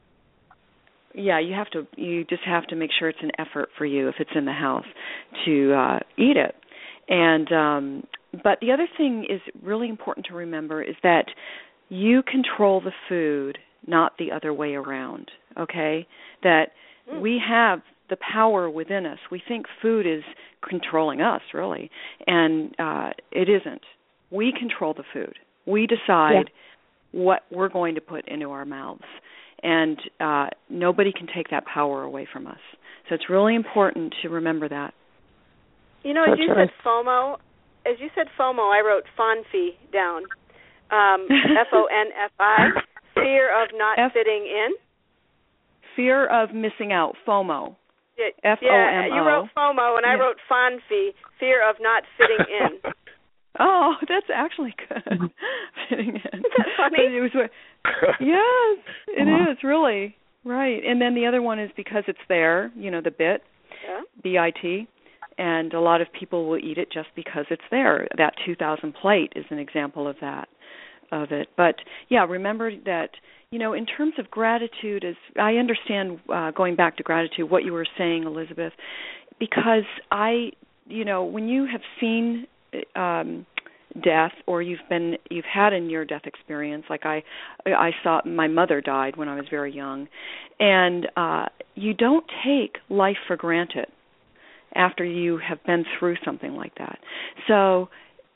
Yeah, you have to. You just have to make sure it's an effort for you if it's in the house to uh, eat it. And um, but the other thing is really important to remember is that you control the food, not the other way around. Okay, that mm. we have the power within us. We think food is controlling us, really, and uh, it isn't. We control the food. We decide yeah. what we're going to put into our mouths. And uh, nobody can take that power away from us. So it's really important to remember that. You know, as That's you right. said FOMO, as you said FOMO, I wrote FONFI down. Um, F O N F I, fear of not F- fitting in. Fear of missing out, FOMO. Yeah, F O M O. Yeah, you wrote FOMO, and I yeah. wrote FONFI, fear of not fitting in. Oh, that's actually good. Fitting in. Isn't that funny? It was, yes, it is, really. Right. And then the other one is because it's there, you know, the bit, yeah. B I T, and a lot of people will eat it just because it's there. That two thousand plate is an example of that, of it. But, yeah, remember that, you know, in terms of gratitude, as I understand, uh, going back to gratitude, what you were saying, Elizabeth, because I, you know, when you have seen um, death, or you've been, you've had a near-death experience, like I, I saw my mother died when I was very young, and uh, you don't take life for granted after you have been through something like that. So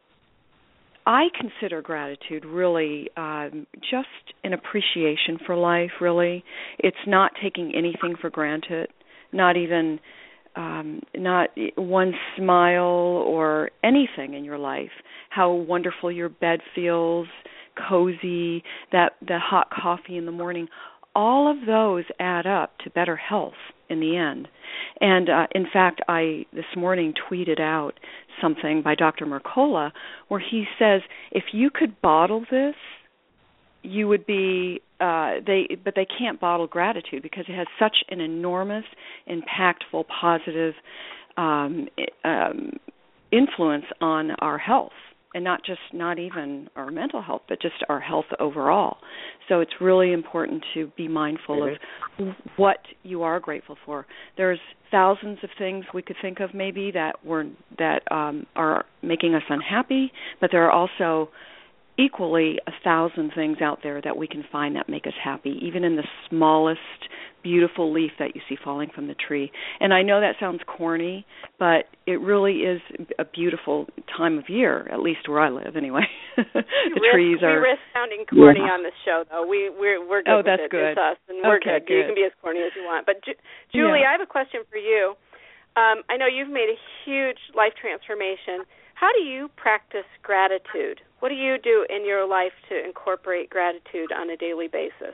I consider gratitude really um, just an appreciation for life, really. It's not taking anything for granted, not even um, not one smile or anything in your life, how wonderful your bed feels, cozy, that the hot coffee in the morning. All of those add up to better health in the end. And uh, in fact, I this morning tweeted out something by Doctor Mercola where he says, if you could bottle this, you would be, uh, they, but they can't bottle gratitude because it has such an enormous, impactful, positive um, um, influence on our health. And not just, not even our mental health, but just our health overall. So it's really important to be mindful mm-hmm. of what you are grateful for. There's thousands of things we could think of maybe that were that um, are making us unhappy, but there are also equally a thousand things out there that we can find that make us happy, even in the smallest beautiful leaf that you see falling from the tree. And I know that sounds corny, but it really is a beautiful time of year, at least where I live anyway. the risk, trees are... We risk sounding corny yeah. on this show, though. We, we're, we're good oh, with that's it. good. It's us, and we're okay, good. good. You can be as corny as you want. But, Ju- Julie, yeah. I have a question for you. Um, I know you've made a huge life transformation. How do you practice gratitude? What do you do in your life to incorporate gratitude on a daily basis?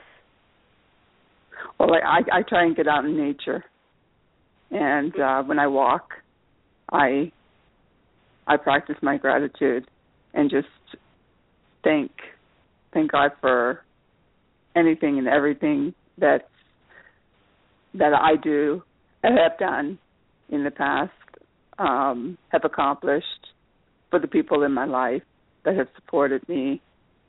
Well, I, I try and get out in nature, and uh, when I walk, I I practice my gratitude and just thank thank God for anything and everything that that I do, and have done in the past, um, have accomplished, for the people in my life that have supported me,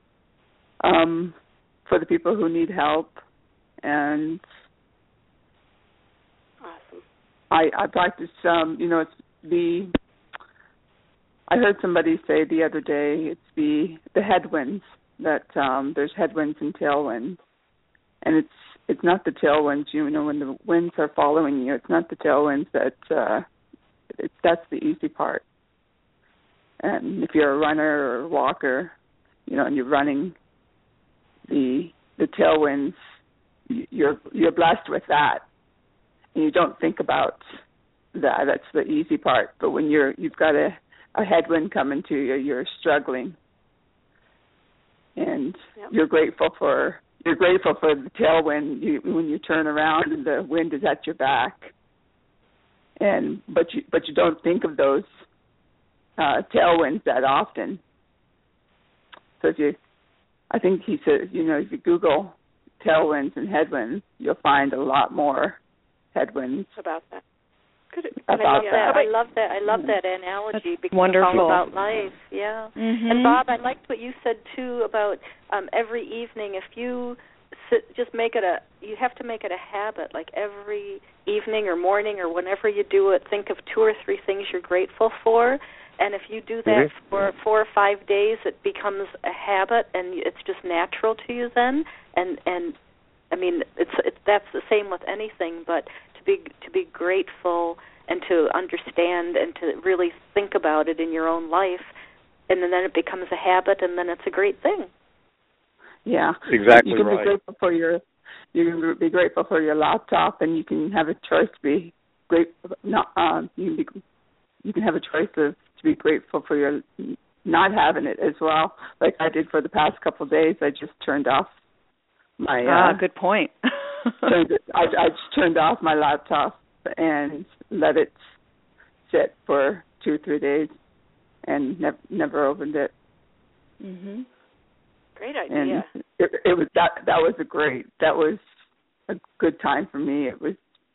um, for the people who need help. And awesome. I, I practice, um, you know, it's the, I heard somebody say the other day, it's the, the headwinds, that um, there's headwinds and tailwinds. And it's it's not the tailwinds, you know, when the winds are following you, it's not the tailwinds that, uh, it's, that's the easy part. And if you're a runner or a walker, you know, and you're running, the the tailwinds, you're you're blessed with that, and you don't think about that. That's the easy part. But when you're you've got a, a headwind coming to you, you're struggling, and yep. you're grateful for you're grateful for the tailwind you, when you turn around and the wind is at your back. And but you but you don't think of those uh, tailwinds that often. So if you, I think he said, you know, if you Google tailwinds and headwinds, you'll find a lot more headwinds about that. Good. About I love that. that. I love that. I love that analogy That's because wonderful. it's all about life. Yeah. Mm-hmm. And Bob, I liked what you said too about um, every evening. If you sit, just make it a, you have to make it a habit. Like every evening or morning or whenever you do it, think of two or three things you're grateful for. And if you do that mm-hmm. for four or five days, it becomes a habit, and it's just natural to you then. And and I mean, it's, it's that's the same with anything. But to be to be grateful and to understand and to really think about it in your own life, and then it becomes a habit, and then it's a great thing. Yeah, exactly you can right. Be grateful for your, you can be grateful for your laptop, and you can have a choice to be grateful. Not um, you can be, you can have a choice of to be grateful for your not having it as well. Like I did for the past couple of days, I just turned off my. Ah, uh, good point. turned it, I, I just turned off my laptop and let it sit for two or three days, and never never opened it. Mhm. Great idea. And it, it was that that was a great that was a good time for me. It was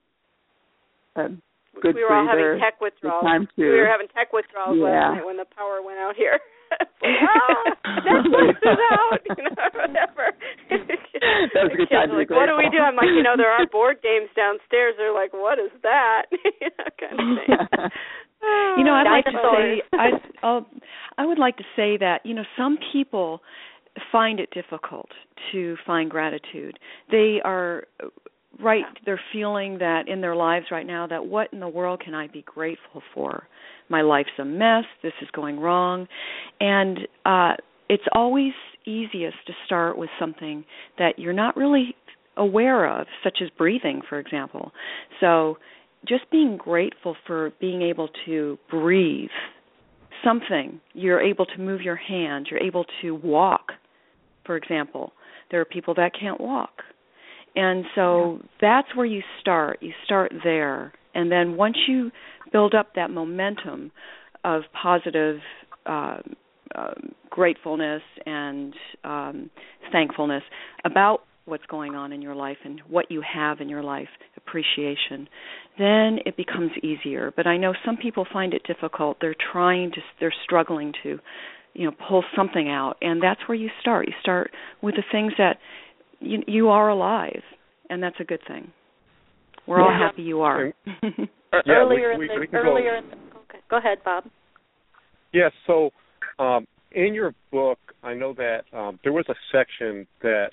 a good we were all breather. having tech withdrawals. Time to, we were having tech withdrawals yeah. last night when the power went out here. ah, Netflix is out, you know, whatever. That was a good time to be like, what do we do? grateful. I'm like, you know, there are board games downstairs. They're like, what is that? you know, kind of thing. You know, I'd like to Dinosaurs. say, I, I'll, I would like to say that, you know, some people find it difficult to find gratitude. They are right, they're feeling that in their lives right now that what in the world can I be grateful for? My life's a mess. This is going wrong. And uh, it's always easiest to start with something that you're not really aware of, such as breathing, for example. So just being grateful for being able to breathe, something. You're able to move your hand. You're able to walk, for example. There are people that can't walk. And so that's where you start. You start there. And then once you build up that momentum of positive uh, uh, gratefulness and um, thankfulness about what's going on in your life and what you have in your life, appreciation, then it becomes easier. But I know some people find it difficult. They're trying to, they're struggling to, you know, pull something out. And that's where you start. You start with the things that you, you are alive, and that's a good thing. We're yeah. all happy you are. Yeah, earlier we, we, in the, we can earlier go. in the, okay. Go ahead, Bob. Yes, so um, in your book, I know that um, there was a section that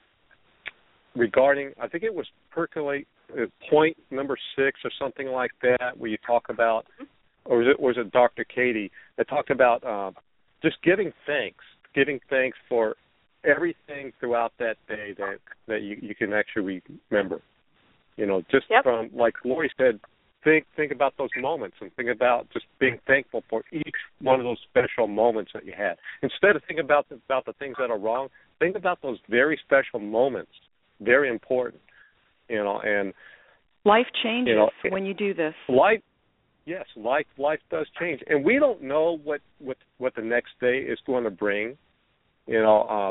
regarding, I think it was percolate, uh, point number six or something like that, where you talk about, or was it, was it Doctor Katie, that talked about uh, just giving thanks, giving thanks for everything throughout that day that, that you, you can actually remember. You know, just yep. from, like Lori said, think think about those moments and think about just being thankful for each one of those special moments that you had. Instead of thinking about the, about the things that are wrong, think about those very special moments, very important. You know, and life changes you know, when you do this. Life, yes, life life does change, and we don't know what what, what the next day is going to bring. You know, uh,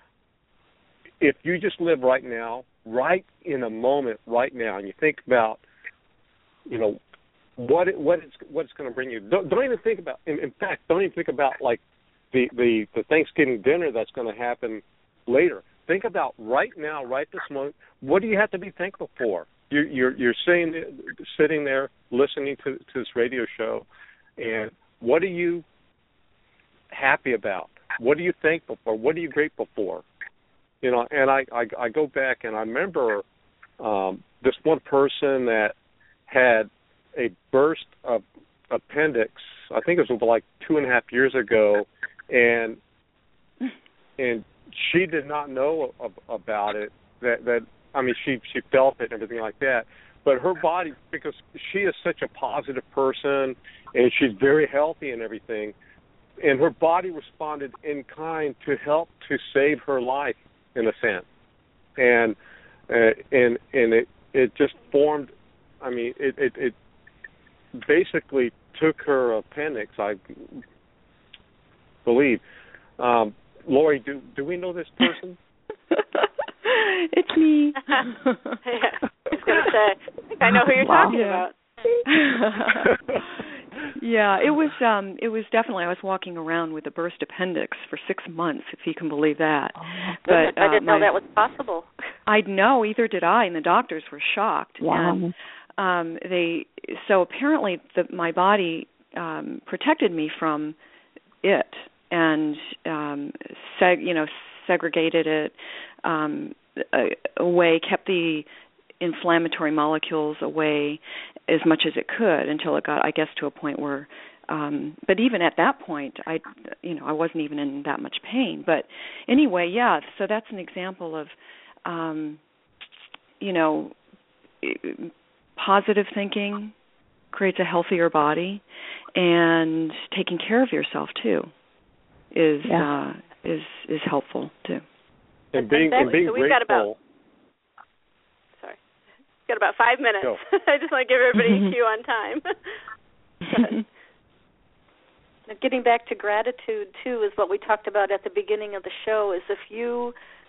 if you just live right now, right in a moment, right now, and you think about, you know, what it, what it's what it's going to bring you. Don't, don't even think about. In, in fact, don't even think about like the, the, the Thanksgiving dinner that's going to happen later. Think about right now, right this moment. What do you have to be thankful for? You're you're, you're sitting sitting there listening to, to this radio show, and what are you happy about? What are you thankful for? What are you grateful for? You know, and I, I, I go back and I remember um, this one person that had a burst of appendix. I think it was like two and a half years ago, and and she did not know of, about it. That that I mean, she she felt it and everything like that. But her body, because she is such a positive person and she's very healthy and everything, and her body responded in kind to help to save her life, in a sense, and uh, and and it it just formed. I mean, it, it it basically took her appendix, I believe. Um, Lori, do do we know this person? It's me. yeah, I was going to say, I think I know who you're wow. talking yeah. about. Yeah, it was um it was definitely, I was walking around with a burst appendix for six months, if you can believe that. Oh, but I didn't uh, my, know that was possible. I know, either did I, and the doctors were shocked. Wow. And um they so apparently the my body um protected me from it and um seg you know segregated it um away, kept the inflammatory molecules away as much as it could until it got, I guess, to a point where, um, but even at that point, I, you know, I wasn't even in that much pain. But anyway, yeah, so that's an example of, um, you know, positive thinking creates a healthier body, and taking care of yourself too is yeah. uh, is is helpful too. And being, exactly. and being so we've grateful. Got about, sorry, we've got about five minutes. I just want to give everybody a cue on time. Now, getting back to gratitude too is what we talked about at the beginning of the show. Is if you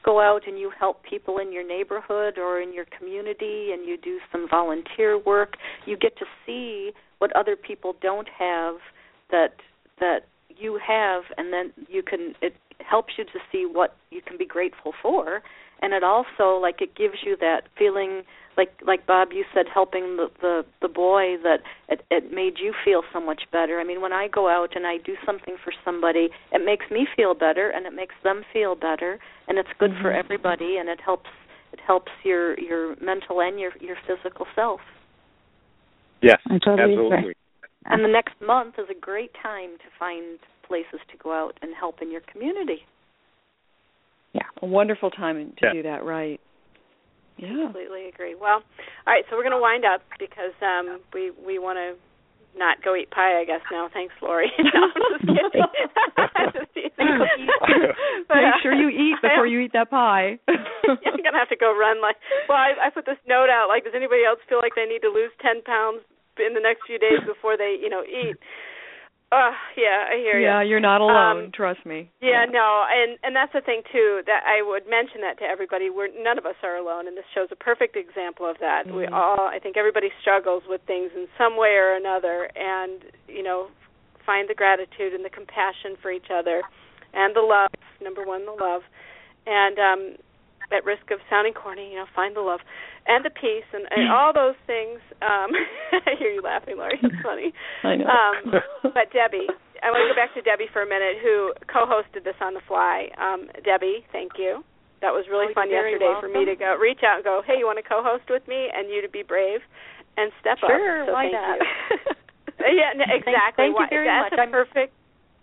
go out and you help people in your neighborhood or in your community and you do some volunteer work, you get to see what other people don't have that that you have, and then you can it helps you to see what you can be grateful for. And it also, like, it gives you that feeling, like like Bob, you said, helping the, the, the boy, that it, it made you feel so much better. I mean, when I go out and I do something for somebody, it makes me feel better, and it makes them feel better, and it's good mm-hmm. for everybody, and it helps it helps your, your mental and your, your physical self. Yes, totally absolutely. Agree. And the next month is a great time to find places to go out and help in your community. Yeah, a wonderful time to yeah. do that, right. Yeah. Completely agree. Well, all right, so we're going to wind up because um, we, we want to not go eat pie, I guess, now. Thanks, Lori. No, I'm just kidding. I'm just teasing. But, Make uh, sure you eat before you eat that pie. Yeah, I'm going to have to go run. Like, well, I, I put this note out, like, does anybody else feel like they need to lose ten pounds in the next few days before they, you know, eat? Uh, yeah, I hear you. Yeah, you're not alone. Um, trust me. Yeah, yeah, no, and and that's the thing too. That I would mention that to everybody. We're none of us are alone, and this show's a perfect example of that. Mm-hmm. We all, I think, everybody struggles with things in some way or another, and you know, find the gratitude and the compassion for each other, and the love. Number one, the love, and um, at risk of sounding corny, you know, find the love and the peace, and, and all those things. Um, I hear you laughing, Laurie. That's funny. I know. Um, but Debbie, I want to go back to Debbie for a minute, who co-hosted this on the fly. Um, Debbie, thank you. That was really oh, fun yesterday welcome. for me to go reach out and go, hey, you want to co-host with me, and you to be brave and step sure, up. Sure, so why thank not? You. Yeah, no, exactly. Thank, thank you very That's much. a I'm perfect.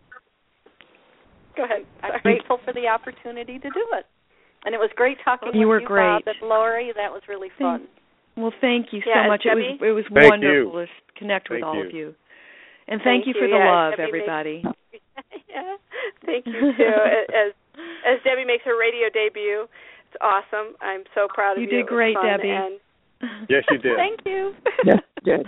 Go ahead. I'm grateful for the opportunity to do it. And it was great talking you with were you, great. Bob and Lori. That was really fun. Well, thank you yeah, so much. Debbie? It was it was thank wonderful you. to connect thank with all you. of you. And thank, thank you for you. the yeah, love, Debbie everybody. Makes, yeah, thank you too. As as Debbie makes her radio debut, it's awesome. I'm so proud of you. You You did great, fun, Debbie. And Yes, you did. Thank you. Yes, yes.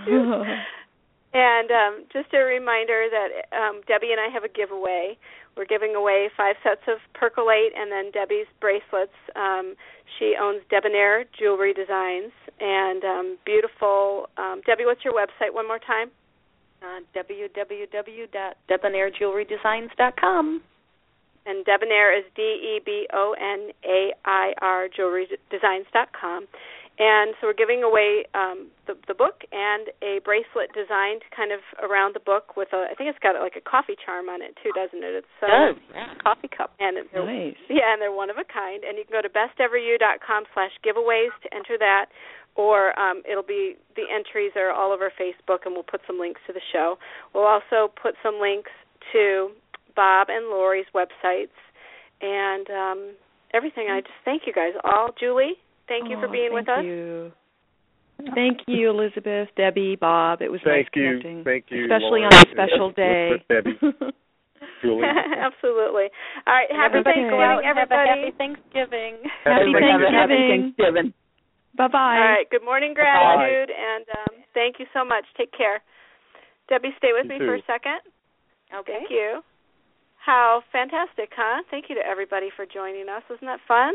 And um, just a reminder that um, Debbie and I have a giveaway. We're giving away five sets of Percolate and then Debbie's bracelets. Um, she owns Debonair Jewelry Designs and um, beautiful. Um, Debbie, what's your website one more time? Uh, w w w dot debonair jewelry designs dot com. And Debonair is D E B O N A I R jewelry designs dot com. And so we're giving away um, the, the book and a bracelet designed kind of around the book with a, I think it's got like a coffee charm on it too, doesn't it? It's uh, it does, yeah. coffee cup. And it's, nice. Yeah, and they're one of a kind. And you can go to best ever you dot com slash giveaways to enter that, or um, it'll be, the entries are all over Facebook, and we'll put some links to the show. We'll also put some links to Bob and Lori's websites and um, everything. I just thank you guys all. Julie? Thank you oh, for being thank with us. You. Thank you, Elizabeth, Debbie, Bob. It was thank nice you. connecting. Thank you, especially Lauren, on a special day. Debbie, Julie. Absolutely. All right, happy everybody Thanksgiving, go out and everybody. Have a happy Thanksgiving. Happy Everybody Thanksgiving. Have a happy Thanksgiving. Bye-bye. All right, good morning, gratitude, Bye. and um, thank you so much. Take care. Debbie, stay with you me too. for a second. Okay. Thank you. How fantastic, huh? Thank you to everybody for joining us. Wasn't that fun?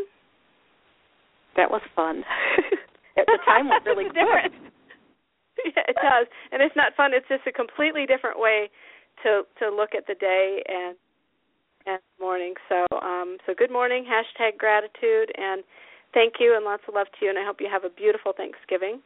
That was fun. At the time was really different. Yeah, it does. And it's not fun. It's just a completely different way to to look at the day and and morning. So um, so good morning, hashtag gratitude, and thank you, and lots of love to you, and I hope you have a beautiful Thanksgiving.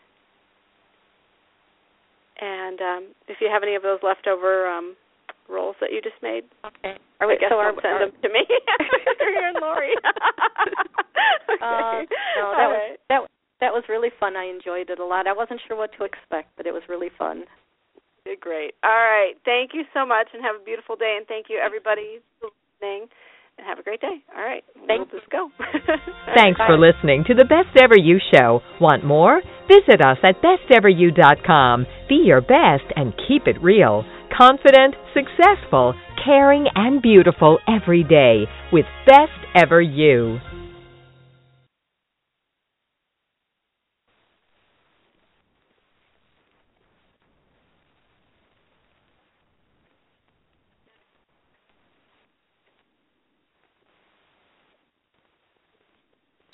And um, if you have any of those leftover um, rolls that you just made, okay. Are we, I guess so don't are, send are, them to me. You're and Lori. Okay. Uh, no, that was right. that that was really fun. I enjoyed it a lot. I wasn't sure what to expect, but it was really fun. You did great. All right. Thank you so much, and have a beautiful day. And thank you, everybody, for listening. And have a great day. All right. Thanks. We'll just go. Thanks Bye. for listening to the Best Ever You Show. Want more? Visit us at best ever you dot com. Be your best and keep it real. Confident, successful, caring, and beautiful every day with Best Ever You.